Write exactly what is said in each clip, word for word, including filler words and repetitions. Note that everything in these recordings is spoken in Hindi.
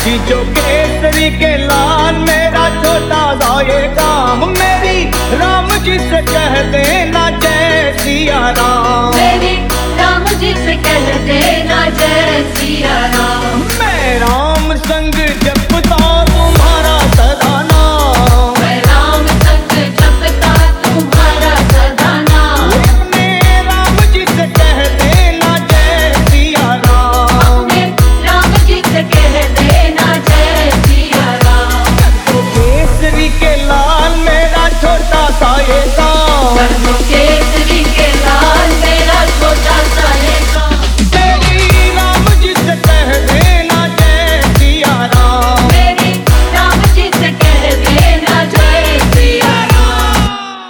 खींचो केसरी के लाल मेरा छोटा सा ये काम, मेरी राम जी से कह देना जय सिया राम, मेरी राम जी से कह देना जय सिया राम। मैं राम संग जपता तुम्हारा सदा नाम, मैं राम संग जपता तुम्हारा सदा नाम। अपने राम जी से कह देना जय सिया राम, अपने राम जी से कह देना जय सिया राम। तो केसरी के लाल मेरा छोटा सा ये काम, कर दो केसरी के लाल मेरा छोटा सा ये काम। तेरी राम जी से कह देना जय सिया राम, मेरी राम जी से कह देना जय सिया राम।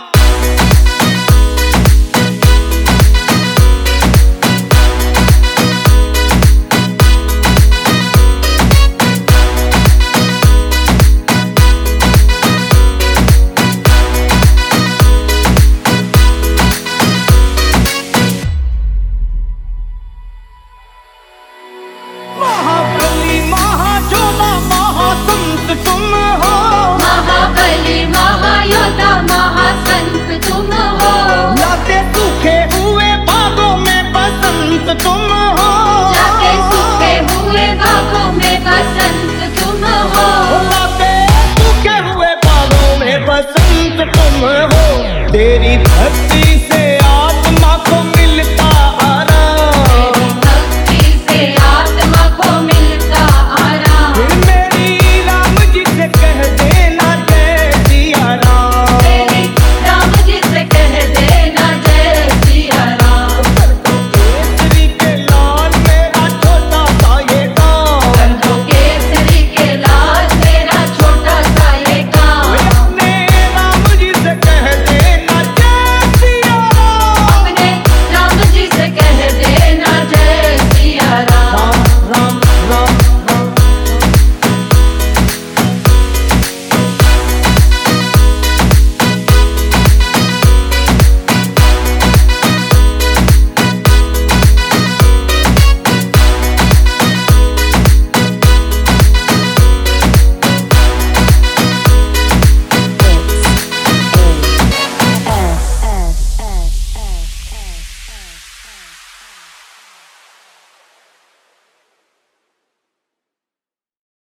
महाबली महाजोधा महासंत तुम हो, महाबली महायोद्धा महासंत तुम हो। लाते सूखे हुए बागों में बसंत तुम हो, लाते सूखे हुए बागों में बसंत तुम हो। लाते सूखे हुए बागों में बसंत तुम हो, तेरी भक्ति